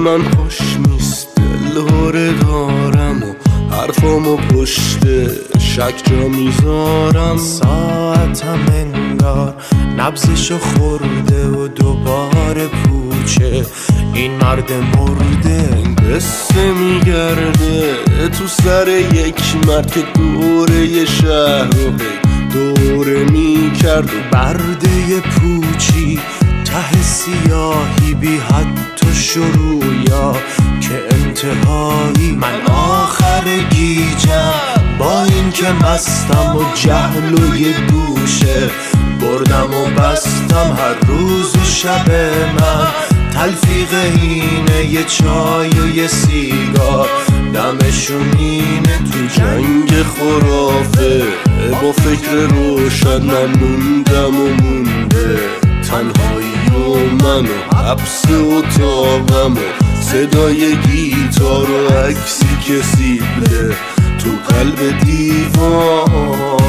من خوش نیست، دل هره دارم و حرفامو پشت شک جا میذارم. ساعتم انگار نبضشو خورده و دوباره پوچه این مرد مرده. قصه میگرده تو سر یک مرد که دوره شهر رو دوره میکرد و برده پوچی ته سیاهی بی حد و شروع یا که انتهایی. من آخر گیجم با این که مستم و جهل و یه گوشه بردم و بستم. هر روز و شب من تلفیق اینه، یه چای و یه سیگار دمشون اینه. تو جنگ خرافه با فکر روشن من موندم و مونده تنهایی و من و حبس اتاقم و صدای گیتار و عکسی که سیبله تو قلب دیوار.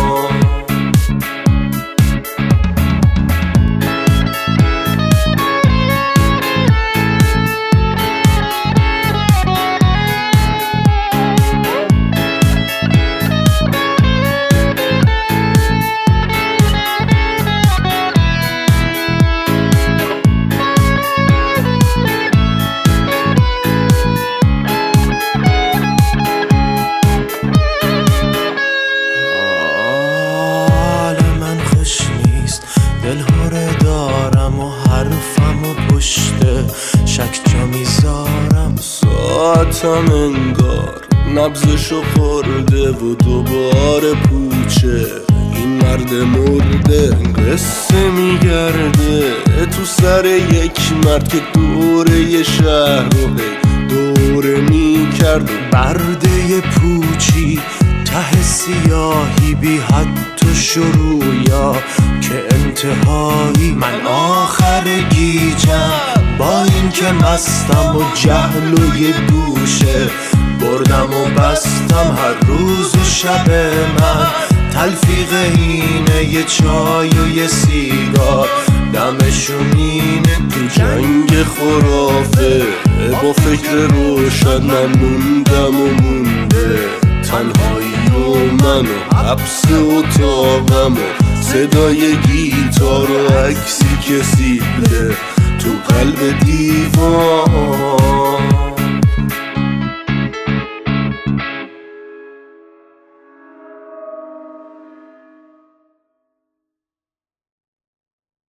دل هره دارم و حرفم و پشت شک جا میذارم. ساعتم انگار نبضشو خورده و دوباره پوچه این مرد مرده. قصه میگرده تو سر یک مرد که دوره شهر رو دوره میکرد و برده پوچی ته سیاهی بی حد و شروع یا که انتهایی. من آخر گیجم با این که مستم و جهل و یه گوشه بردم و بستم. هر روز و شب من تلفیق اینه، یه چای و یه سیگار دمشون اینه. تو جنگ خرافه با فکر روشن من موندم و مونده تنهایی و من و حبس اتاقم و صدای گیتار و عکسی که سیبله تو قلب دیوار.